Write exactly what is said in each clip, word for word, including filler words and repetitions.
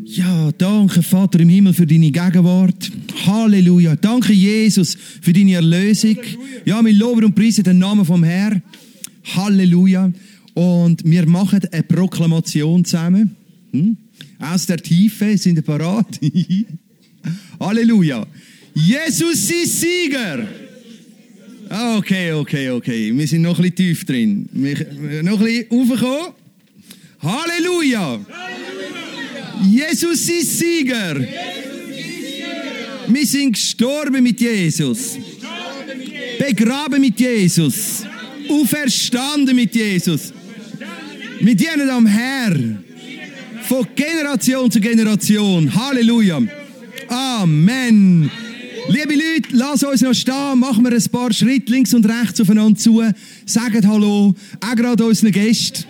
Ja, danke Vater im Himmel für deine Gegenwart. Halleluja. Danke Jesus für deine Erlösung. Ja, wir loben und preisen den Namen vom Herrn. Halleluja. Und wir machen eine Proklamation zusammen. Hm? Aus der Tiefe, sind wir parat? Halleluja. Jesus ist Sieger. Okay, okay, okay. Wir sind noch ein bisschen tief drin. Wir, noch ein bisschen raufgekommen. Halleluja. Jesus ist Sieger. Jesus ist Sieger. Wir sind gestorben mit Jesus. Begraben mit Jesus. Auferstanden mit Jesus. Wir dienen am Herrn. Von Generation zu Generation. Halleluja. Amen. Liebe Leute, lass uns noch stehen. Machen wir ein paar Schritte links und rechts aufeinander zu. Sagen Hallo. Auch gerade unseren Gästen.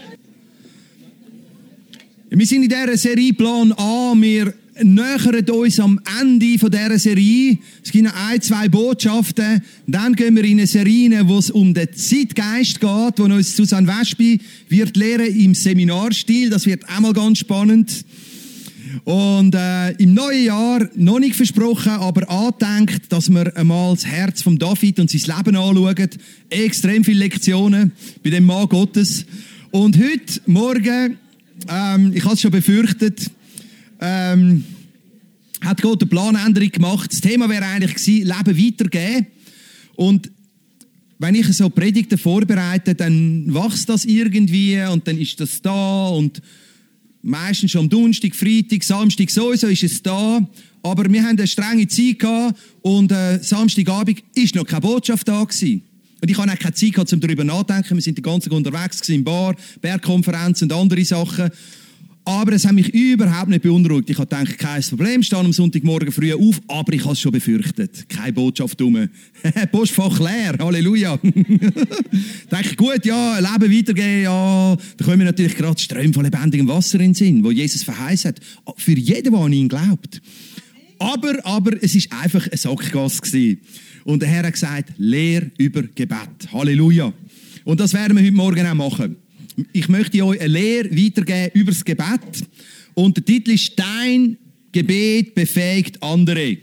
Wir sind in dieser Serie Plan A. Wir nähern uns am Ende dieser Serie. Es gibt noch ein, zwei Botschaften. Dann gehen wir in eine Serie, wo es um den Zeitgeist geht, wo uns Susanne Wespi wird lehren im Seminarstil. Das wird auch mal ganz spannend. Und äh, im neuen Jahr, noch nicht versprochen, aber angedenkt, dass wir einmal das Herz von David und sein Leben anschauen. Extrem viele Lektionen bei dem Mann Gottes. Und heute Morgen... Ähm, ich habe es schon befürchtet, ähm, hat Gott eine Planänderung gemacht. Das Thema wäre eigentlich gewesen, Leben weitergeben. Und wenn ich so Predigten vorbereite, dann wächst das irgendwie und dann ist das da und meistens schon am Donnerstag, Freitag, Samstag sowieso ist es da. Aber wir haben eine strenge Zeit gehabt und äh, Samstagabend ist noch keine Botschaft da gewesen. Und ich hatte auch keine Zeit gehabt, um darüber nachzudenken. Wir sind den ganzen Tag unterwegs gewesen, im Bar, Bergkonferenzen und andere Sachen. Aber es hat mich überhaupt nicht beunruhigt. Ich habe gedacht, kein Problem, stehe am Sonntagmorgen früh auf, aber ich habe es schon befürchtet. Keine Botschaft rum. Postfach leer, Halleluja. Denke ich, gut, ja, Leben weitergehen, ja. Da kommen wir natürlich gerade Ströme von lebendigem Wasser in den Sinn, wo Jesus verheißen hat. Für jeden, der an ihn glaubt. Aber, aber es war einfach ein Sackgasse gewesen. Und der Herr hat gesagt, lehr über Gebet. Halleluja. Und das werden wir heute Morgen auch machen. Ich möchte euch eine Lehre weitergeben über das Gebet. Und der Titel ist «Dein Gebet befähigt andere».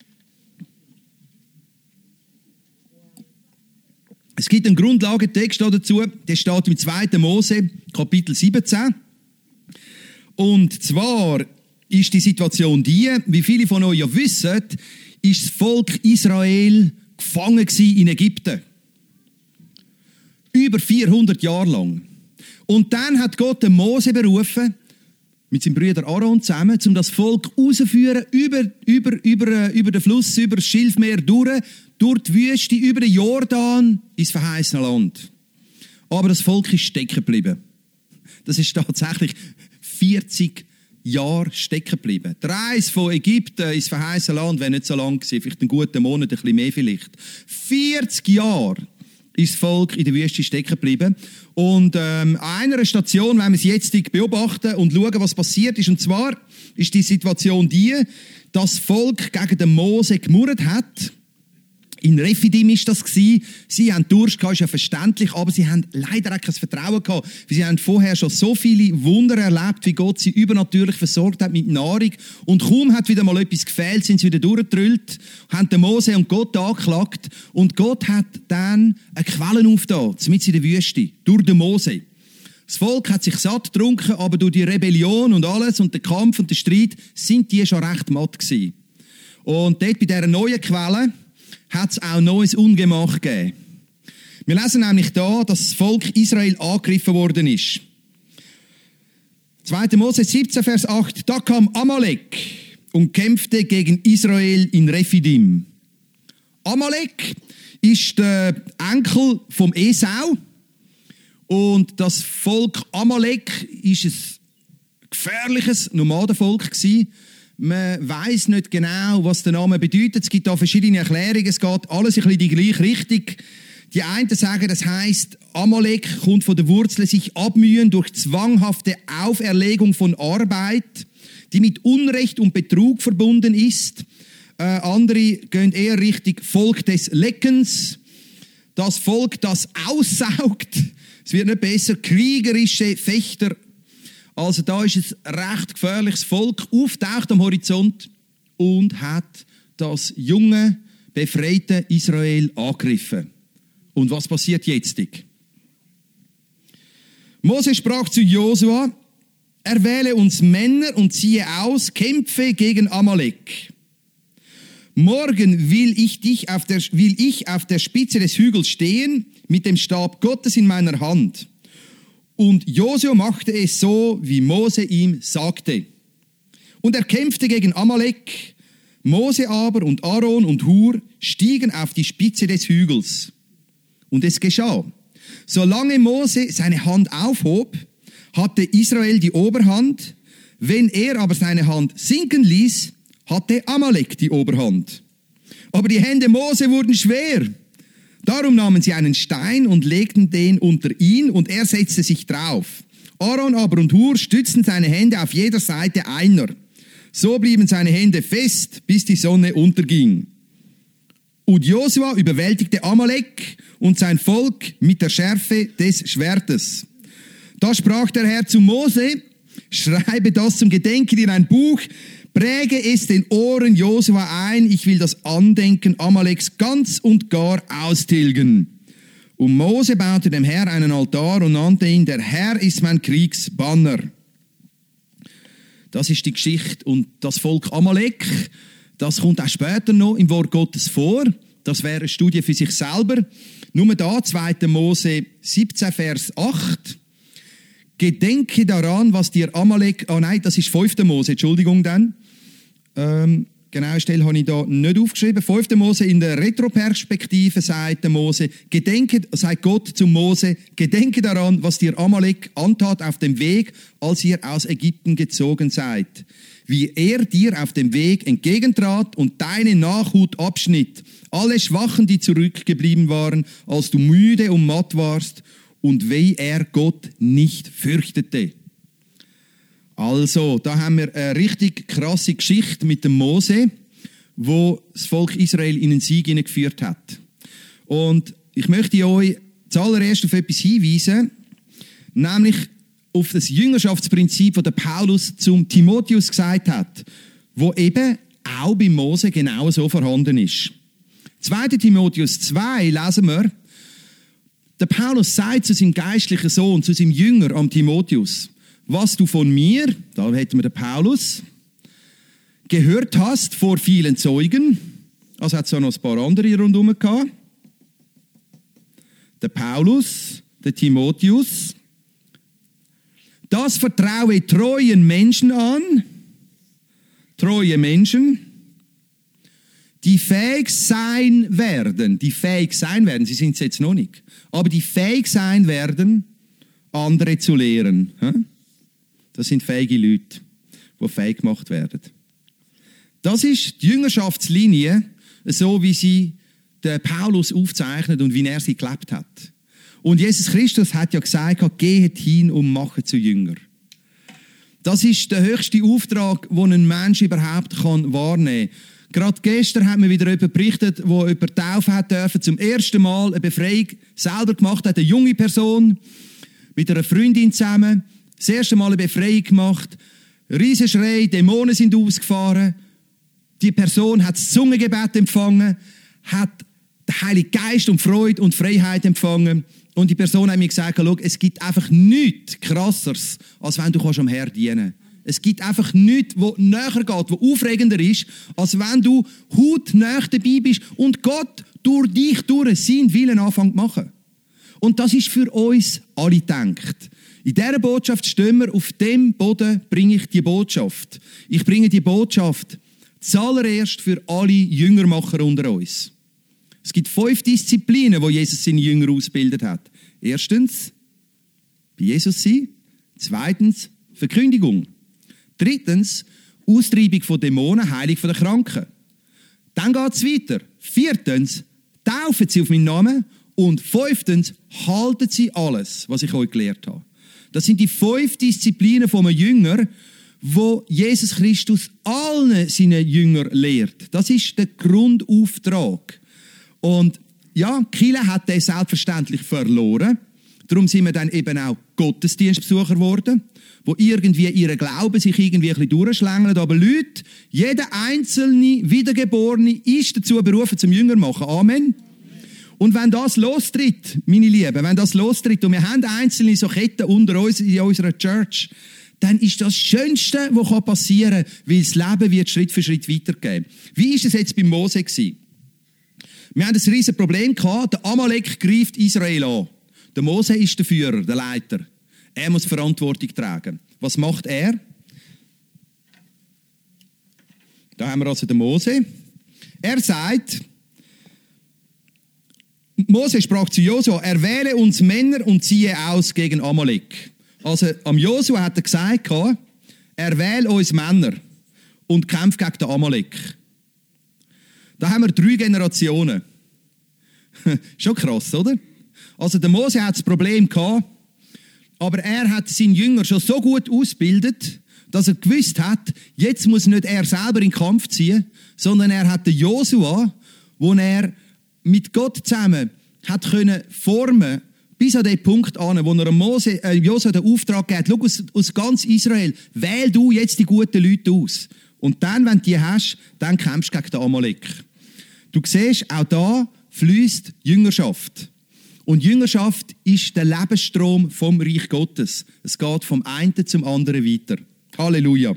Es gibt einen Grundlagentext dazu, der steht im zweiten Mose, Kapitel siebzehn. Und zwar ist die Situation die, wie viele von euch ja wissen, ist das Volk Israel gefangen in Ägypten. Über vierhundert Jahre lang. Und dann hat Gott den Mose berufen, mit seinem Bruder Aaron zusammen, um das Volk rauszuführen, über, über, über, über den Fluss, über das Schilfmeer durch, durch die Wüste, über den Jordan ins verheißene Land. Aber das Volk ist stecken geblieben. Das ist tatsächlich vierzig Jahre stecken geblieben. Die Reise von Ägypten ins verheißene Land wäre nicht so lang gewesen, vielleicht einen guten Monat, ein bisschen mehr vielleicht. vierzig Jahre ist das Volk in der Wüste stecken geblieben. Und ähm, an einer Station wollen wir es jetzt beobachten und schauen, was passiert ist. Und zwar ist die Situation die, dass das Volk gegen den Mose gemurrt hat. In Rephidim war das. Sie haben Durst gehabt, ist ja verständlich, aber sie haben leider auch kein Vertrauen gehabt. Sie haben vorher schon so viele Wunder erlebt, wie Gott sie übernatürlich versorgt hat mit Nahrung. Und kaum hat wieder mal etwas gefehlt, sind sie wieder durchgetrüllt, haben den Mose und Gott angeklagt. Und Gott hat dann eine Quelle aufgetan, mitten in der Wüste, durch den Mose. Das Volk hat sich satt getrunken, aber durch die Rebellion und alles und den Kampf und den Streit sind die schon recht matt gewesen. Und dort bei dieser neuen Quelle hat es auch neues Ungemach gegeben. Wir lesen nämlich da, dass das Volk Israel angegriffen worden ist. zweiter Mose siebzehn, Vers acht. Da kam Amalek und kämpfte gegen Israel in Rephidim. Amalek ist der Enkel vom Esau. Und das Volk Amalek ist ein gefährliches Nomadenvolk gewesen. Man weiss nicht genau, was der Name bedeutet. Es gibt da verschiedene Erklärungen. Es geht alles ein bisschen in die gleiche Richtung. Die einen sagen, das heisst, Amalek kommt von der Wurzel sich abmühen durch zwanghafte Auferlegung von Arbeit, die mit Unrecht und Betrug verbunden ist. Äh, andere gehen eher Richtung Volk des Leckens. Das Volk, das aussaugt. Es wird nicht besser. Kriegerische Fechter. Also da ist ein recht gefährliches Volk auftaucht am Horizont und hat das junge, befreite Israel angegriffen. Und was passiert jetzt? Mose sprach zu Josua: Erwähle uns Männer und ziehe aus, kämpfe gegen Amalek. Morgen will ich, dich auf der, will ich auf der Spitze des Hügels stehen, mit dem Stab Gottes in meiner Hand. Und Josua machte es so, wie Mose ihm sagte. Und er kämpfte gegen Amalek. Mose aber und Aaron und Hur stiegen auf die Spitze des Hügels. Und es geschah: Solange Mose seine Hand aufhob, hatte Israel die Oberhand. Wenn er aber seine Hand sinken ließ, hatte Amalek die Oberhand. Aber die Hände Mose wurden schwer. Darum nahmen sie einen Stein und legten den unter ihn, und er setzte sich drauf. Aaron aber und Hur stützten seine Hände auf jeder Seite einer. So blieben seine Hände fest, bis die Sonne unterging. Und Josua überwältigte Amalek und sein Volk mit der Schärfe des Schwertes. Da sprach der Herr zu Mose: Schreibe das zum Gedenken in ein Buch, präge es den Ohren Josua ein, ich will das Andenken Amaleks ganz und gar austilgen. Und Mose baute dem Herrn einen Altar und nannte ihn: Der Herr ist mein Kriegsbanner. Das ist die Geschichte. Und das Volk Amalek, das kommt auch später noch im Wort Gottes vor. Das wäre eine Studie für sich selber. Nur da, zweiter Mose siebzehn, Vers acht. Gedenke daran, was dir Amalek... Ah nein, das ist fünfter Mose, Entschuldigung dann. Ähm, genaue Stelle habe ich da nicht aufgeschrieben. fünfter Mose in der Retroperspektive sagt der Mose, gedenke, sagt Gott zu Mose, gedenke daran, was dir Amalek antat auf dem Weg, als ihr aus Ägypten gezogen seid. Wie er dir auf dem Weg entgegentrat und deine Nachhut abschnitt. Alle Schwachen, die zurückgeblieben waren, als du müde und matt warst, und wie er Gott nicht fürchtete. Also, da haben wir eine richtig krasse Geschichte mit dem Mose, wo das Volk Israel in den Sieg hineingeführt hat. Und ich möchte euch zuallererst auf etwas hinweisen, nämlich auf das Jüngerschaftsprinzip, das der Paulus zum Timotheus gesagt hat, wo eben auch bei Mose genau so vorhanden ist. zweiter Timotheus zwei lesen wir, der Paulus sagt zu seinem geistlichen Sohn, zu seinem Jünger, am Timotheus, was du von mir, da hätten wir den Paulus, gehört hast vor vielen Zeugen, also hat es auch noch ein paar andere rundherum gehabt, der Paulus, der Timotheus, das vertraue treuen Menschen an, treue Menschen, die fähig sein werden, die fähig sein werden, sie sind es jetzt noch nicht, aber die fähig sein werden, andere zu lehren. Das sind fähige Leute, die fähig gemacht werden. Das ist die Jüngerschaftslinie, so wie sie der Paulus aufzeichnet und wie er sie gelebt hat. Und Jesus Christus hat ja gesagt, geht hin und macht zu Jünger. Das ist der höchste Auftrag, den ein Mensch überhaupt wahrnehmen kann. Gerade gestern hat mir wieder jemand berichtet, wo jemand taufen hat dürfen, zum ersten Mal eine Befreiung selber gemacht hat, eine junge Person, mit einer Freundin zusammen, das erste Mal eine Befreiung gemacht, Riesenschrei, Dämonen sind ausgefahren, die Person hat das Zungengebet empfangen, hat den Heiligen Geist und Freude und Freiheit empfangen und die Person hat mir gesagt, schau, es gibt einfach nichts Krasseres, als wenn du am Herrn dienen kannst. Es gibt einfach nichts, was näher geht, was aufregender ist, als wenn du hautnah dabei bist und Gott durch dich durch seinen Willen anfängt zu machen. Und das ist für uns alle gedacht. In dieser Botschaft stehen wir, auf dem Boden bringe ich die Botschaft. Ich bringe die Botschaft zuallererst für alle Jüngermacher unter uns. Es gibt fünf Disziplinen, wo Jesus seine Jünger ausgebildet hat. Erstens, bei Jesus sein. Zweitens, Verkündigung. Drittens, Austreibung von Dämonen, Heilung von den Kranken. Dann geht es weiter. Viertens, taufen sie auf meinen Namen. Und fünftens, halten sie alles, was ich euch gelehrt habe. Das sind die fünf Disziplinen von einem Jünger, wo Jesus Christus allen seinen Jüngern lehrt. Das ist der Grundauftrag. Und ja, die Kirche hat den selbstverständlich verloren. Darum sind wir dann eben auch Gottesdienstbesucher geworden, wo irgendwie ihren Glauben sich irgendwie ein bisschen durchschlängeln. Aber Leute, jeder einzelne Wiedergeborene ist dazu berufen, zum Jünger zu machen. Amen. Und wenn das lostritt, meine Lieben, wenn das lostritt, und wir haben einzelne so Ketten unter uns in unserer Church, dann ist das Schönste, was passieren kann, weil das Leben wird Schritt für Schritt weitergehen. Wie war es jetzt bei Mose gewesen? Wir haben ein riesiges Problem gehabt. Der Amalek greift Israel an. Der Mose ist der Führer, der Leiter. Er muss Verantwortung tragen. Was macht er? Da haben wir also den Mose. Er sagt, Mose sprach zu Josua, erwähle uns Männer und ziehe aus gegen Amalek. Also am Josua hat er gesagt, erwähle uns Männer und kämpft gegen den Amalek. Da haben wir drei Generationen. Schon krass, oder? Also der Mose hat das Problem gehabt, aber er hat seinen Jünger schon so gut ausgebildet, dass er gewusst hat, jetzt muss nicht er selber in den Kampf ziehen, sondern er hat den Josua, wo er mit Gott zusammen hat können formen, bis an den Punkt an, wo er Mose, äh, Josua den Auftrag gibt, schau aus, aus ganz Israel, wähl du jetzt die guten Leute aus. Und dann, wenn du die hast, dann kämpfst du gegen den Amalek. Du siehst, auch da fließt Jüngerschaft. Und Jüngerschaft ist der Lebensstrom vom Reich Gottes. Es geht vom einen zum anderen weiter. Halleluja.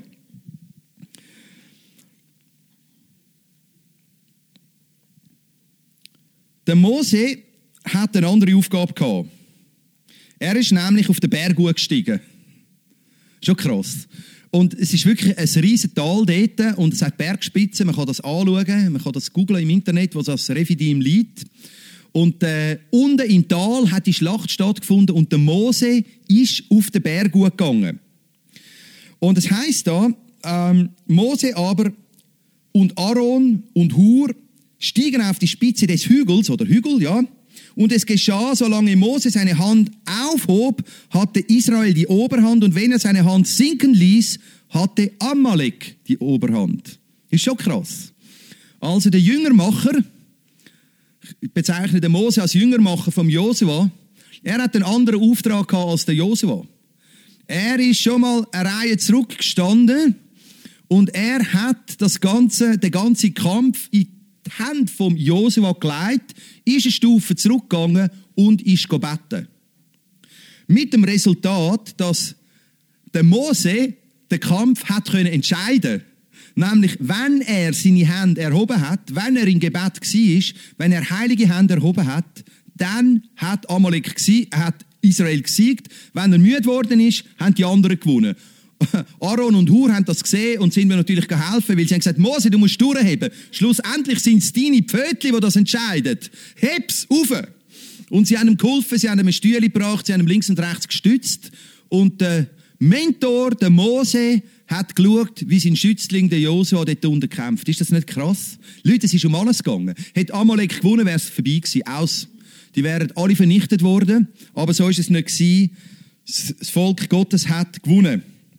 Der Mose hat eine andere Aufgabe gehabt. Er ist nämlich auf den Berg gestiegen. Schon krass. Und es ist wirklich ein riesen Tal dort und es hat Bergspitzen, man kann das anschauen, man kann das googlen im Internet, wo das Refidim liegt. Und äh, unten im Tal hat die Schlacht stattgefunden und der Mose ist auf den Berg gegangen. Und es heisst da, ähm, Mose aber und Aaron und Hur stiegen auf die Spitze des Hügels, oder Hügel, ja. Und es geschah, solange Mose seine Hand aufhob, hatte Israel die Oberhand. Und wenn er seine Hand sinken ließ, hatte Amalek die Oberhand. Ist schon krass. Also der Jüngermacher, ich bezeichne den Mose als Jüngermacher vom Josua, er hat einen anderen Auftrag gehabt als der Josua. Er ist schon mal eine Reihe zurückgestanden und er hat das ganze, den ganzen Kampf in die Hände vom Josua gelegt, ist eine Stufe zurückgegangen und ist gebeten. Mit dem Resultat, dass der Mose den Kampf hat können entscheiden. Nämlich, wenn er seine Hände erhoben hat, wenn er im Gebet war, wenn er heilige Hände erhoben hat, dann hat Amalek gesiegt, hat Israel gesiegt. Wenn er müde geworden ist, haben die anderen gewonnen. Aaron und Hur haben das gesehen und sind mir natürlich geholfen, weil sie haben gesagt, Mose, du musst durchheben. Schlussendlich sind es deine Pfötchen, die das entscheiden. Heb's rauf! Und sie haben ihm geholfen, sie haben ihm ein Stühle gebracht, sie haben ihm links und rechts gestützt. Und der Mentor, der Mose, hat geschaut, wie sein Schützling, der Josua, dort unten kämpft. Ist das nicht krass? Leute, es ist um alles gegangen. Hätte Amalek gewonnen, wäre es vorbei gewesen. Aus. Die wären alle vernichtet worden. Aber so ist es nicht gewesen. Das Volk Gottes hat gewonnen.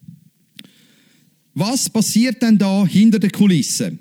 Was passiert denn da hinter den Kulissen?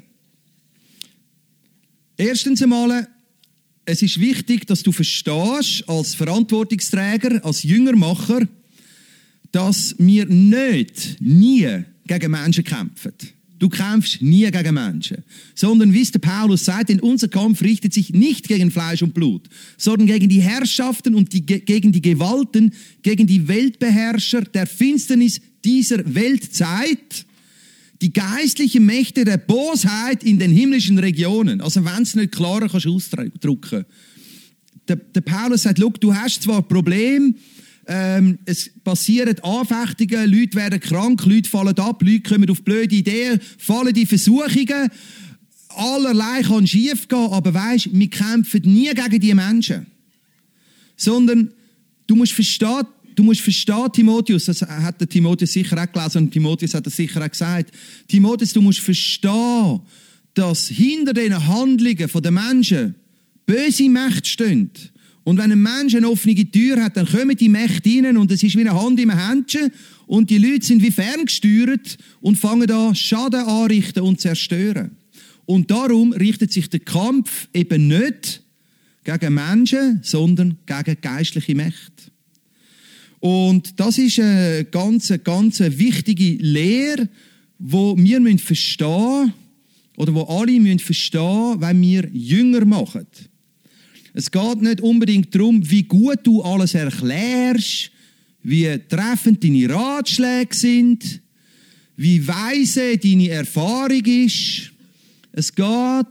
Erstens einmal, es ist wichtig, dass du verstehst, als Verantwortungsträger, als Jüngermacher, dass wir nicht, nie gegen Menschen kämpfen. Du kämpfst nie gegen Menschen. Sondern, wie es der Paulus sagt, denn unser Kampf richtet sich nicht gegen Fleisch und Blut, sondern gegen die Herrschaften und die, gegen die Gewalten, gegen die Weltbeherrscher der Finsternis dieser Weltzeit, die geistlichen Mächte der Bosheit in den himmlischen Regionen. Also wenn es nicht klarer kannst ausdrücken. Der, der Paulus sagt, schau, du hast zwar ein Problem, ähm, es passieren Anfechtungen, Leute werden krank, Leute fallen ab, Leute kommen auf blöde Ideen, fallen in Versuchungen, allerlei kann schief gehen, aber weisst, wir kämpfen nie gegen die Menschen. Sondern du musst verstehen, Du musst verstehen, Timotheus, das hat der Timotheus sicher auch gelesen und Timotheus hat das sicher auch gesagt. Timotheus, du musst verstehen, dass hinter den Handlungen der Menschen böse Mächte stehen. Und wenn ein Mensch eine offene Tür hat, dann kommen die Mächte rein und es ist wie eine Hand im Händchen und die Leute sind wie ferngesteuert und fangen an, Schaden anrichten und zerstören. Und darum richtet sich der Kampf eben nicht gegen Menschen, sondern gegen geistliche Mächte. Und das ist eine ganz, ganz wichtige Lehre, die wir verstehen müssen, oder wo alle müssen verstehen, wenn wir Jünger machen. Es geht nicht unbedingt darum, wie gut du alles erklärst, wie treffend deine Ratschläge sind, wie weise deine Erfahrung ist. Es geht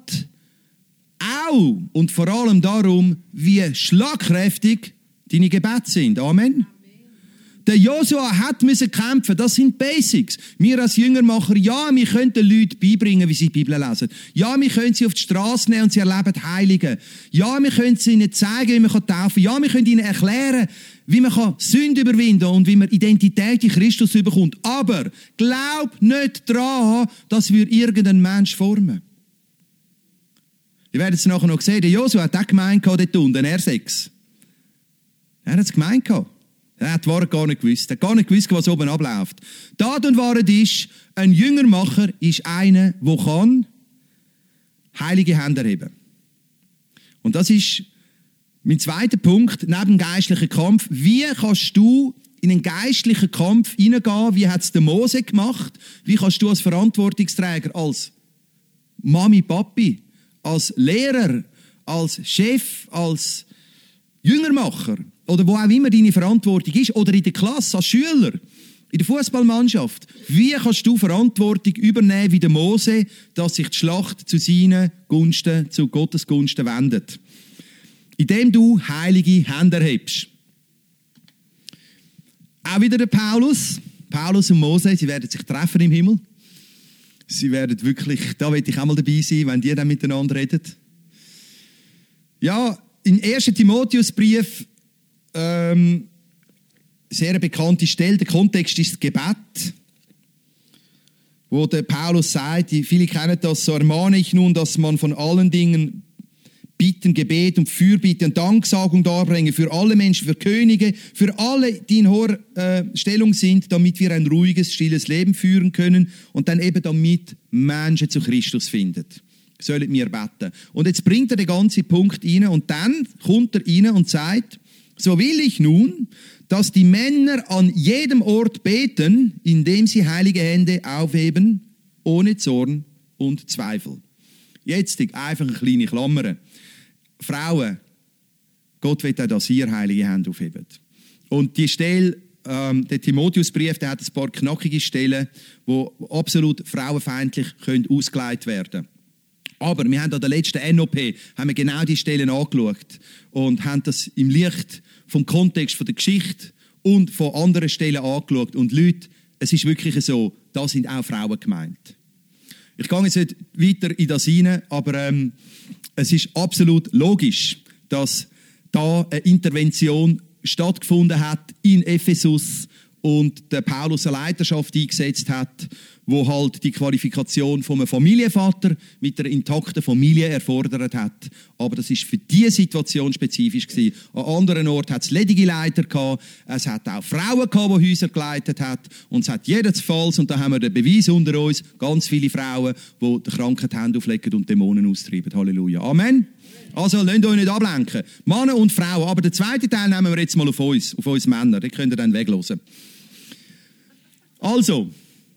auch und vor allem darum, wie schlagkräftig deine Gebete sind. Amen. Der Josua hat müssen kämpfen. Das sind Basics. Wir als Jüngermacher, ja, wir können den Leuten beibringen, wie sie die Bibel lesen. Ja, wir können sie auf die Straße nehmen und sie erleben Heilige. Ja, wir können sie ihnen zeigen, wie man taufen kann. Ja, wir können ihnen erklären, wie man Sünde überwinden kann und wie man Identität in Christus bekommt. Aber glaub nicht daran, dass wir irgendeinen Mensch formen. Ihr werdet es nachher noch sehen. Der Josua hat auch gemeint dort unten, R sechs. Er hat es gemeint. Er hat die Wahrheit gar nicht gewusst. Er hat gar nicht gewusst, was oben abläuft. Tat und Wahrheit ist, ein Jüngermacher ist einer, der kann heilige Hände erheben. Und das ist mein zweiter Punkt, neben dem geistlichen Kampf. Wie kannst du in einen geistlichen Kampf hineingehen? Wie hat es der Mose gemacht? Wie kannst du als Verantwortungsträger, als Mami, Papi, als Lehrer, als Chef, als Jüngermacher, oder wo auch immer deine Verantwortung ist, oder in der Klasse als Schüler, in der Fußballmannschaft, wie kannst du Verantwortung übernehmen wie der Mose, dass sich die Schlacht zu seinen Gunsten, zu Gottes Gunsten wendet? Indem du heilige Hände erhebst. Auch wieder der Paulus, Paulus und Mose, sie werden sich treffen im Himmel. Sie werden wirklich, da will ich auch mal dabei sein, wenn die dann miteinander reden. Ja, im ersten Timotheusbrief, ähm, sehr eine bekannte Stelle, der Kontext ist das Gebet, wo der Paulus sagt, viele kennen das, so ermahne ich nun, dass man von allen Dingen Bitten, Gebet und Fürbitte und Danksagung darbringe für alle Menschen, für Könige, für alle, die in hoher äh, Stellung sind, damit wir ein ruhiges, stilles Leben führen können und dann eben damit Menschen zu Christus finden. Sollen wir beten. Und jetzt bringt er den ganzen Punkt rein und dann kommt er rein und sagt, so will ich nun, dass die Männer an jedem Ort beten, indem sie heilige Hände aufheben, ohne Zorn und Zweifel. Jetzt einfach eine kleine Klammer. Frauen, Gott will auch, dass ihr heilige Hände aufhebt. Und die Stelle, ähm, der Timotheusbrief, der hat ein paar knackige Stellen, die absolut frauenfeindlich können ausgelegt werden. Aber wir haben an der letzten N O P haben wir genau die Stellen angeschaut und haben das im Licht vom Kontext, von der Geschichte und von anderen Stellen angeschaut. Und Leute, es ist wirklich so, da sind auch Frauen gemeint. Ich gehe jetzt nicht weiter in das hinein, aber ähm, es ist absolut logisch, dass da eine Intervention stattgefunden hat in Ephesus und der Paulus eine Leiterschaft eingesetzt hat, wo halt die Qualifikation von einem Familienvater mit einer intakten Familie erfordert hat. Aber das ist für diese Situation spezifisch gewesen. An anderen Orten hat es ledige Leiter gehabt, es hat auch Frauen gehabt, die Häuser geleitet hat und es hat jedenfalls, und da haben wir den Beweis unter uns, ganz viele Frauen, die die Kranken die Hände auflegen und Dämonen austreiben. Halleluja. Amen. Also, lasst euch nicht ablenken. Männer und Frauen. Aber den zweiten Teil nehmen wir jetzt mal auf uns, auf uns Männer. Den könnt ihr dann weglassen. Also,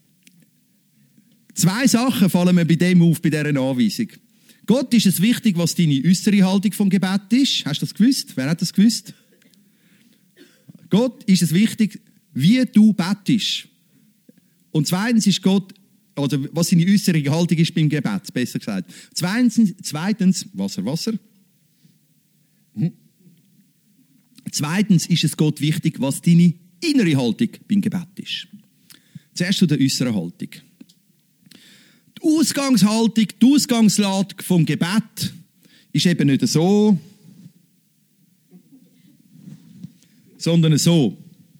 zwei Sachen fallen mir bei dem auf, bei dieser Anweisung. Gott ist es wichtig, was deine äußere Haltung vom Gebet ist. Hast du das gewusst? Wer hat das gewusst? Gott ist es wichtig, wie du betest. Und zweitens ist Gott, also was seine äußere Haltung ist beim Gebet, besser gesagt. Zweitens, zweitens Wasser, Wasser. Mhm. Zweitens ist es Gott wichtig, was deine innere Haltung beim Gebet ist. Zuerst zu der äußeren Haltung. Die Ausgangshaltung, die Ausgangslage vom Gebet ist eben nicht so, sondern so.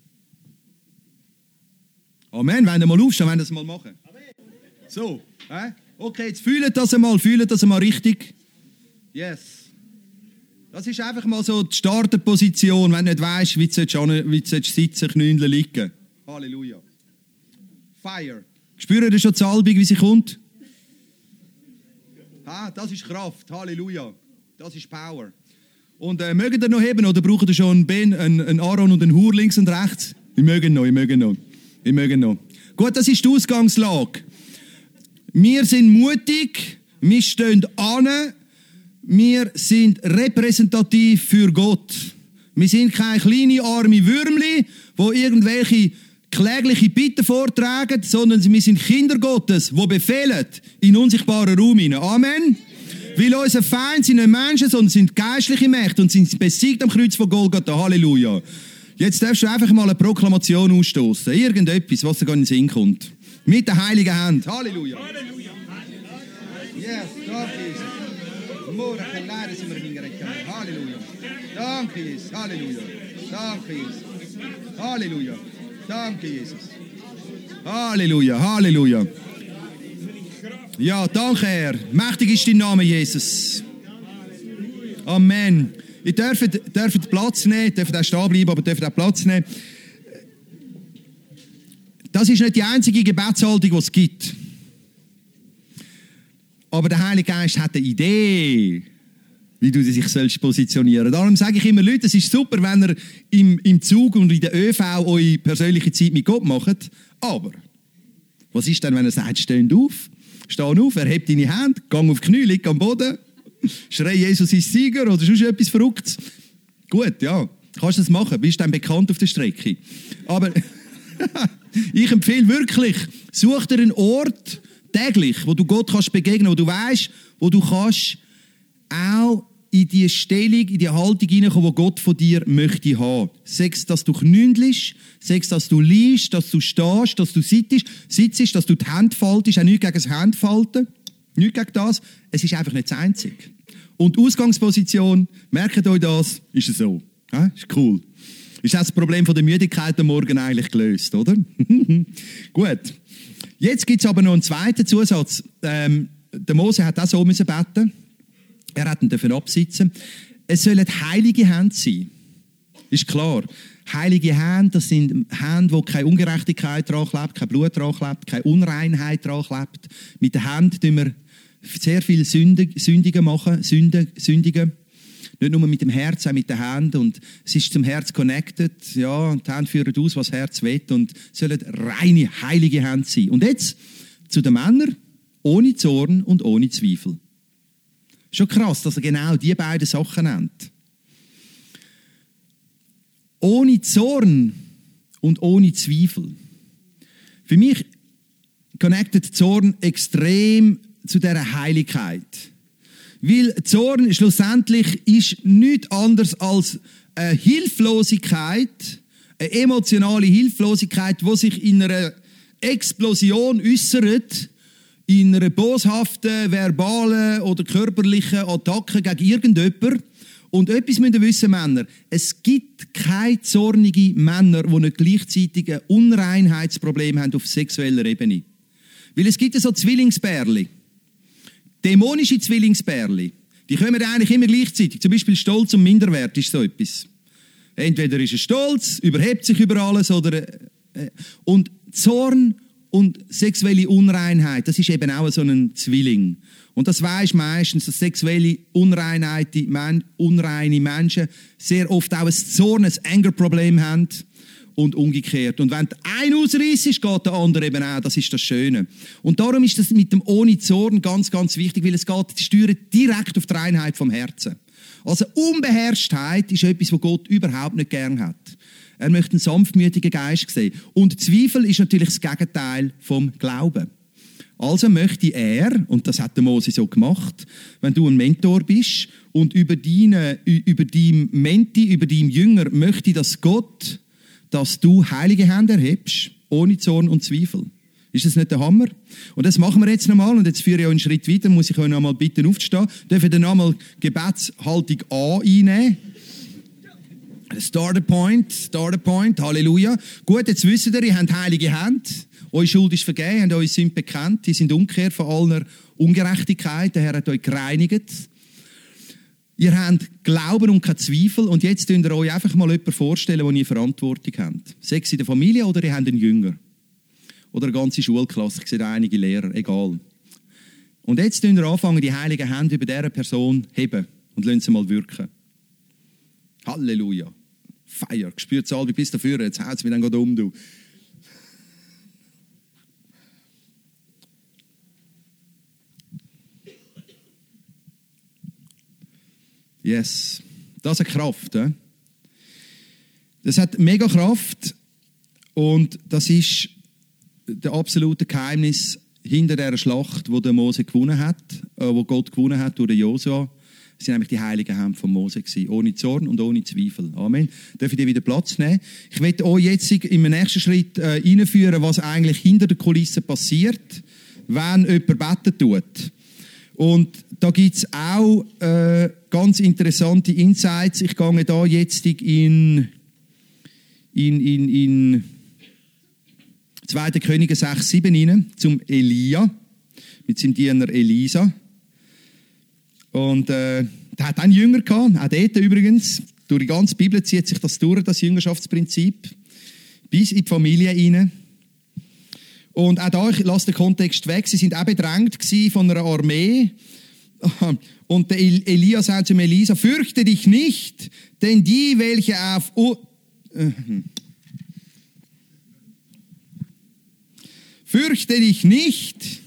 Amen. Wenn ihr mal aufstehen, wenn ihr das mal machen. So. Äh? Okay, jetzt fühlt das einmal, fühlt das einmal richtig. Yes. Das ist einfach mal so die Starterposition, wenn du nicht weißt, wie du, wie du sitzen, Knündel liegen. Halleluja. Fire. Spürt ihr schon die Salbung, wie sie kommt? Ah, das ist Kraft. Halleluja. Das ist Power. Und äh, mögt ihr noch heben oder braucht ihr schon einen Ben, einen, einen Aaron und einen Hur links und rechts? Wir mögen noch, wir mögen noch. Wir mögen noch. Gut, das ist die Ausgangslage. Wir sind mutig, wir stehen an, wir sind repräsentativ für Gott. Wir sind keine kleine, arme Würmli, die irgendwelche klägliche Bitten vortragen, sondern wir sind Kinder Gottes, die befehlen in unsichtbaren Raum hinein. Amen. Weil unser Feind sind nicht Menschen, sondern sind geistliche Mächte und sind besiegt am Kreuz von Golgatha. Halleluja. Jetzt darfst du einfach mal eine Proklamation ausstoßen. Irgendetwas, was dir gar in den Sinn kommt. Mit der heiligen Hand. Halleluja. Halleluja. Yes, danke Jesus. Morgen leiden sind wir in der Halleluja. Danke Jesus. Halleluja. Danke Jesus. Halleluja. Danke Jesus. Halleluja. Halleluja. Ja, danke Herr. Mächtig ist dein Name, Jesus. Amen. Ihr dürft, dürft Platz nehmen, dürft auch stehen bleiben, aber dürft auch Platz nehmen. Das ist nicht die einzige Gebetshaltung, die es gibt. Aber der Heilige Geist hat eine Idee, wie du dich sollst positionieren. Darum sage ich immer, Leute, es ist super, wenn ihr im, im Zug und in der ÖV eure persönliche Zeit mit Gott macht. Aber was ist denn, wenn er sagt, steh auf? Steh auf, erheb deine Hände, gang auf die Knie, lieg am Boden, schrei Jesus ist Sieger oder sonst etwas Verrücktes. Gut, ja, kannst du das machen, bist dann bekannt auf der Strecke. Aber ich empfehle wirklich, such dir einen Ort täglich, wo du Gott kannst begegnen, wo du weißt, wo du kannst auch in die Stellung, in die Haltung hineinkommen, die Gott von dir möchte haben. Sechs, dass du knündelst, sechs, dass du liest, dass du stehst, dass du sitzt, sitzt, dass du die Hände faltest, auch nichts gegen das Handfalten, nichts gegen das. Es ist einfach nicht das Einzige. Und die Ausgangsposition, merkt euch das, ist so. Ja, ist cool. Ist auch das Problem von der Müdigkeit am Morgen eigentlich gelöst, oder? Gut. Jetzt gibt es aber noch einen zweiten Zusatz. Ähm, der Mose hat auch so müssen beten. Er hat ihn dafür absitzen. Es sollen heilige Hände sein. Ist klar. Heilige Hände, das sind Hände, wo keine Ungerechtigkeit dran klebt, kein Blut dran klebt, keine Unreinheit dran klebt. Mit den Händen tun wir sehr viel Sündigen machen, Sünde, Sündigen. Nicht nur mit dem Herz, auch mit den Händen. Und es ist zum Herz connected. Ja, und die Hände führen aus, was das Herz will. Und es sollen reine, heilige Hände sein. Und jetzt zu den Männern, ohne Zorn und ohne Zweifel. Schon krass, dass er genau diese beiden Sachen nennt. Ohne Zorn und ohne Zweifel. Für mich connectet Zorn extrem zu dieser Heiligkeit. Weil Zorn schlussendlich ist nichts anderes als eine Hilflosigkeit, eine emotionale Hilflosigkeit, die sich in einer Explosion äußert, in einer boshaften, verbalen oder körperlichen Attacke gegen irgendjemanden. Und etwas müsst ihr wissen, Männer. Es gibt keine zornigen Männer, die nicht gleichzeitig ein Unreinheitsproblem haben auf sexueller Ebene. Weil es gibt so Zwillingsbärli. Dämonische Zwillingsbärli. Die kommen eigentlich immer gleichzeitig. Zum Beispiel Stolz und Minderwert ist so etwas. Entweder ist er stolz, überhebt sich über alles, oder... Äh, und Zorn und sexuelle Unreinheit, das ist eben auch so ein Zwilling. Und das weisst meistens, dass sexuelle Unreinheit, die Men- unreine Menschen sehr oft auch ein Zorn, ein Anger-Problem haben und umgekehrt. Und wenn der eine ausreisst, geht der andere eben auch. Das ist das Schöne. Und darum ist das mit dem ohne Zorn ganz, ganz wichtig, weil es geht, die steuern direkt auf die Reinheit vom Herzen. Also Unbeherrschtheit ist etwas, was Gott überhaupt nicht gern hat. Er möchte einen sanftmütigen Geist sehen. Und Zweifel ist natürlich das Gegenteil vom Glauben. Also möchte er, und das hat der Mose so gemacht, wenn du ein Mentor bist und über deine, über deinem Menti, über deinem Jünger möchte, dass Gott, dass du heilige Hände erhebst, ohne Zorn und Zweifel. Ist das nicht der Hammer? Und das machen wir jetzt nochmal, und jetzt führe ich euch einen Schritt weiter, muss ich euch nochmal bitten aufzustehen. Dürfen wir nochmal Gebetshaltung A einnehmen? Starter Point, Starter Point, Halleluja. Gut, jetzt wisst ihr, ihr habt heilige Hände. Eure Schuld ist vergeben, habt eure Sünden bekannt. Die sind umgekehrt von aller Ungerechtigkeit. Der Herr hat euch gereinigt. Ihr habt Glauben und keinen Zweifel. Und jetzt könnt ihr euch einfach mal jemanden vorstellen, wo ihr Verantwortung habt. Sei es in der Familie oder ihr habt einen Jünger. Oder eine ganze Schulklasse. Ich sehe einige Lehrer, egal. Und jetzt könnt ihr anfangen, die heiligen Hände über diese Person zu heben und lasst sie mal wirken. Halleluja. Feier. Gespürt es alle bis dafür. Jetzt haut es mich dann gerade um, du. Yes. Das hat Kraft. Eh? Das hat mega Kraft. Und das ist das absolute Geheimnis hinter dieser Schlacht, wo der Mose gewonnen hat, äh, wo Gott gewonnen hat durch den Josua. Das sind nämlich die heiligen Hände von Mose gewesen, ohne Zorn und ohne Zweifel. Amen. Darf ich dir wieder Platz nehmen? Ich möchte euch jetzt im nächsten Schritt äh, einführen, was eigentlich hinter der Kulisse passiert, wenn jemand beten tut. Und da gibt es auch äh, ganz interessante Insights. Ich gehe da jetzt in, in, in, in zweiter Könige sechs, sieben rein, zum Elia, mit seinem Diener Elisa. Und äh, der hat einen Jünger gehabt, auch dort übrigens. Durch die ganze Bibel zieht sich das durch, das Jüngerschaftsprinzip, bis in die Familie hinein. Und auch da, ich lasse den Kontext weg, sie sind auch bedrängt von einer Armee. Und der Elia sagt zum Elisa, fürchte dich nicht, denn die, welche auf... U- fürchte dich nicht.